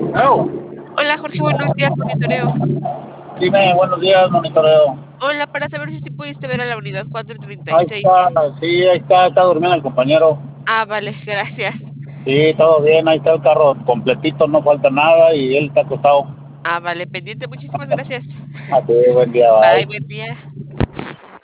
Hello. Hola Jorge, buenos días, monitoreo. Dime, buenos días, monitoreo. Hola, para saber si sí pudiste ver a la unidad Ahí 436. está, sí, ahí está durmiendo el compañero. Ah, vale, gracias. Sí, todo bien, ahí está el carro completito, no falta nada y él está acostado. Ah, vale, pendiente. Muchísimas gracias. Así, buen día, Bye, bye. buen día.